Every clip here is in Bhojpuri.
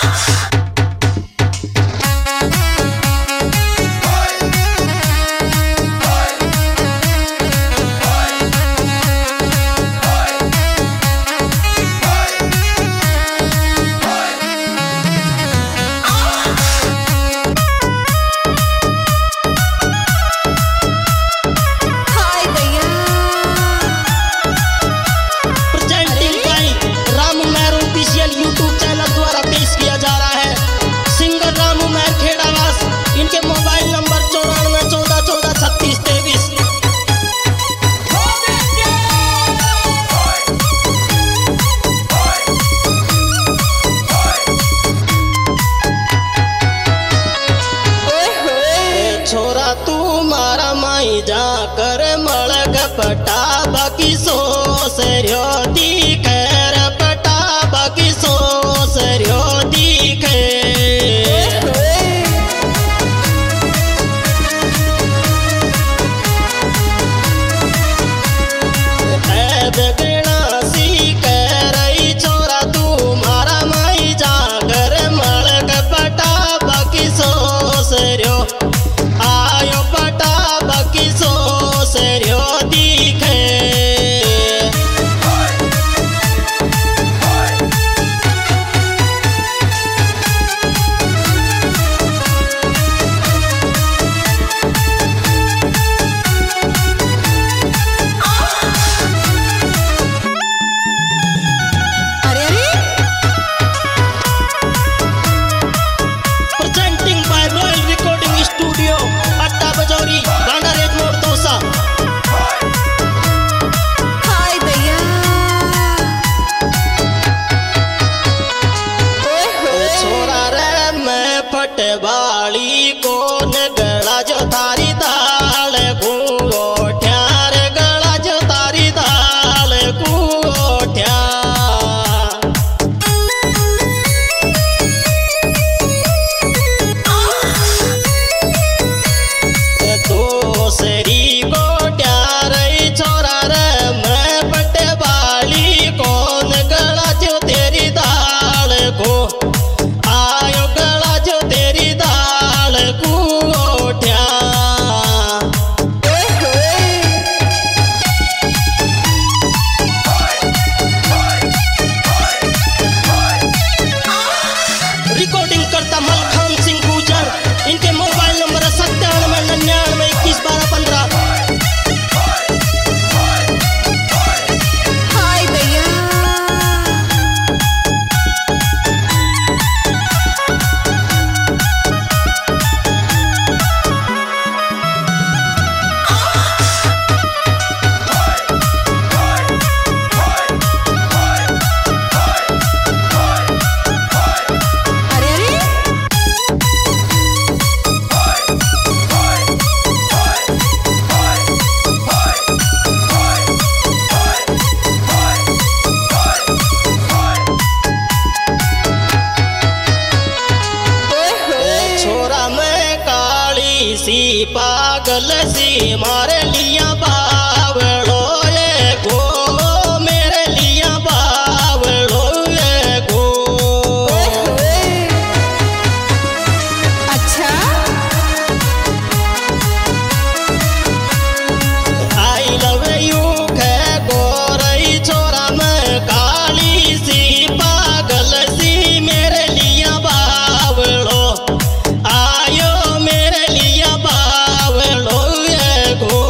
कर मलग पटा बाकी सोस रियो दिखे पटा बाकी सोस रियो दिखे बाली कोन गला जो तारी दाल गुठ्यार गला जो तारी दाल गुठ्या दूसरी गोट्यार छोरा रे मैं पट बाली कोन गला जो तेरी दाल को सी पागल सी मारे लिया बावड़ो ये गो मेरे लिया बावड़ो ये गो अच्छा आई लव यू के गोरई छोरा में काली सी पागल सी मेरे लिया बावड़ो आयो मेरे लिया बावड़ो ये गो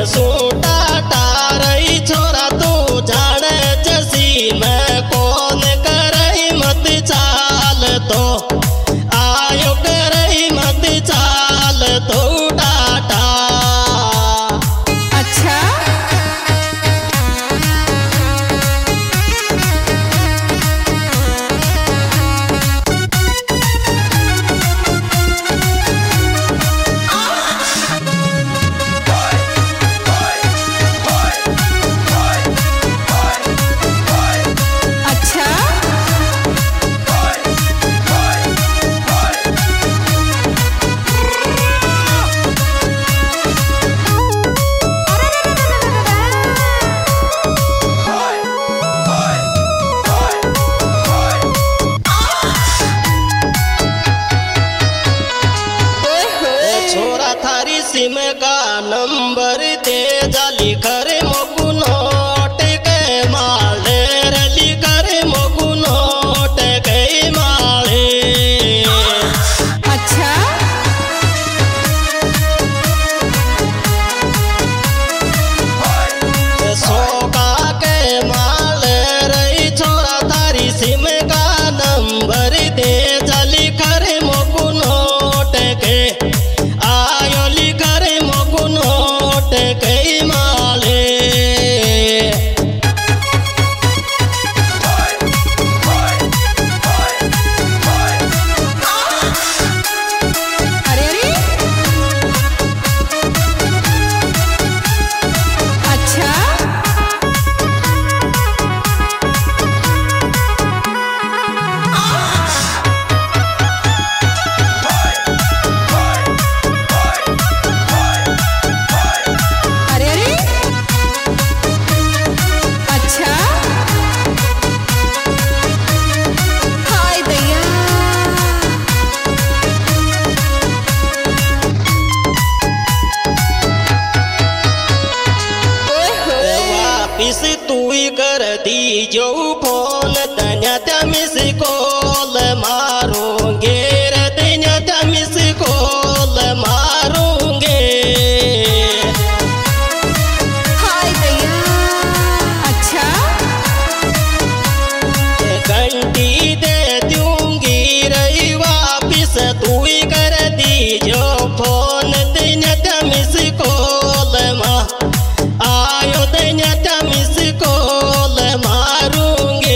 सूटा टारई छोरा तू जाने जसी मैं कौन करई मत चाल तो आयो करई मत चाल तो टाटा। अच्छा सिम का नंबर दे जाली करे मोकू नोट के माले रली करे मोकू नोट के माले। अच्छा सोका के माले रही छोरा थारी सिम का नंबर दे जाली करे मोकू नोट के कई माले। अरे अरे अच्छा वापिस तू कर दी जो फोन तन्या त्या मिस कॉल मारूंगे रे तन्या त्या मिस कॉल मारूंगे। हाय भैया अच्छा घंटी दे दूंगी रही वापिस तू कर दी जो फोन तन्या त्या मिस कॉल मा आयो तन्या त्या मिस कॉल मारूंगे।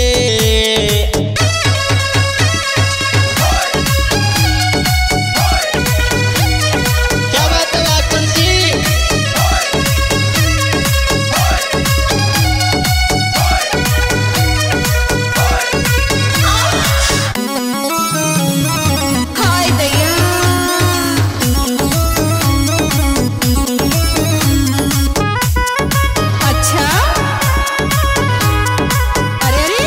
क्या बात है वाकन जी। हाय भैया अच्छा अरे अरे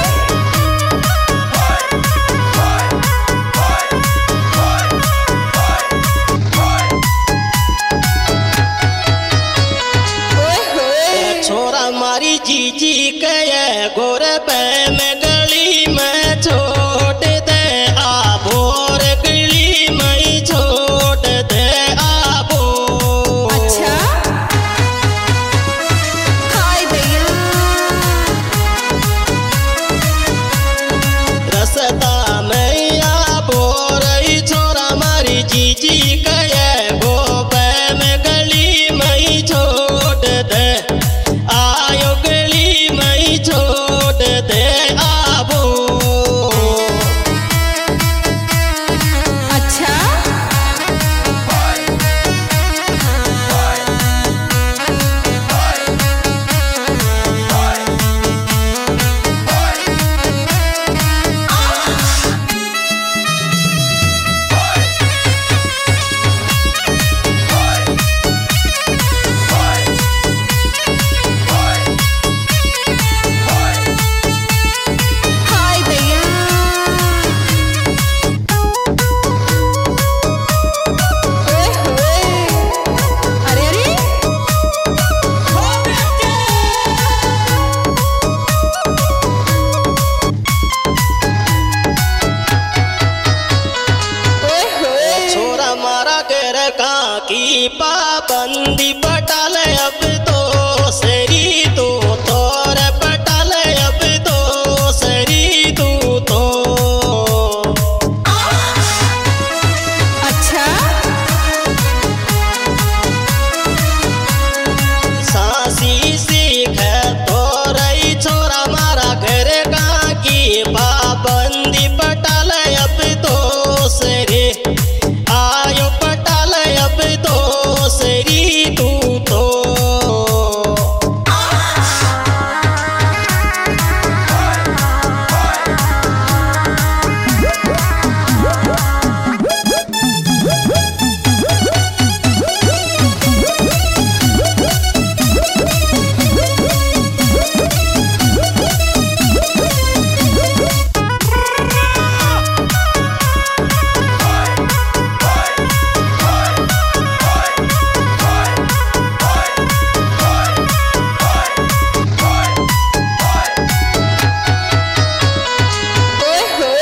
ओए होए छोरा मारी जीजी कहे गोरे पे में गली में छोड़ दे आबोर गली में छोड़ दे आबो। अच्छा हाय भैया रसता में आबो रही छोरा मारी जीजी कहे गो पे में गली में छोड़ दे आयो गली में छोड़ दे आबो। अच्छा हाय भैया ओए होए अरे अरे ओए होए छोरा मारा कर का की पाबंदी पटाल अब अब